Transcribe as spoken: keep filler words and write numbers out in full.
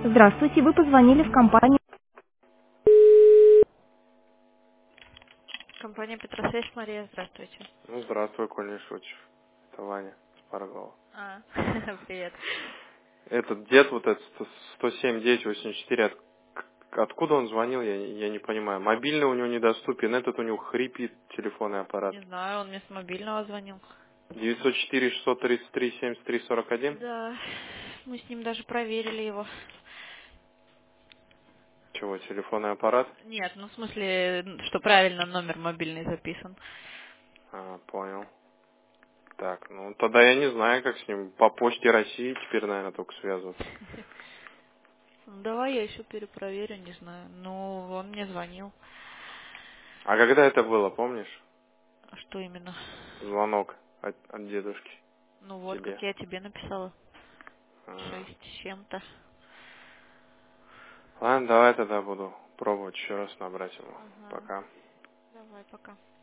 Здравствуйте, вы позвонили в компанию. Компания Петросвязь, Мария, здравствуйте. Ну, здравствуй, Коля Шутьев. Это Ваня Спаргова. А, привет. Этот дед, вот этот сто семь девять восемьдесят четыре, от- откуда он звонил, я, я не понимаю. Мобильный у него недоступен, этот у него хрипит телефонный аппарат. Не знаю, он мне с мобильного звонил. девятьсот четыре шестьсот тридцать три семьдесят три сорок один. Да, мы с ним даже проверили его. Чего, телефонный аппарат? Нет, ну в смысле, что правильно номер мобильный записан. А, понял. Так, ну тогда я не знаю, как с ним. По почте России теперь, наверное, только связываться. Ну, давай я еще перепроверю, не знаю. Ну, он мне звонил. А когда это было, помнишь? А что именно? Звонок от, от дедушки Ну вот, как тебе. я тебе написала. А. Шесть с чем-то. Ладно, давай тогда буду пробовать еще раз набрать его. Ага, Пока. давай, пока.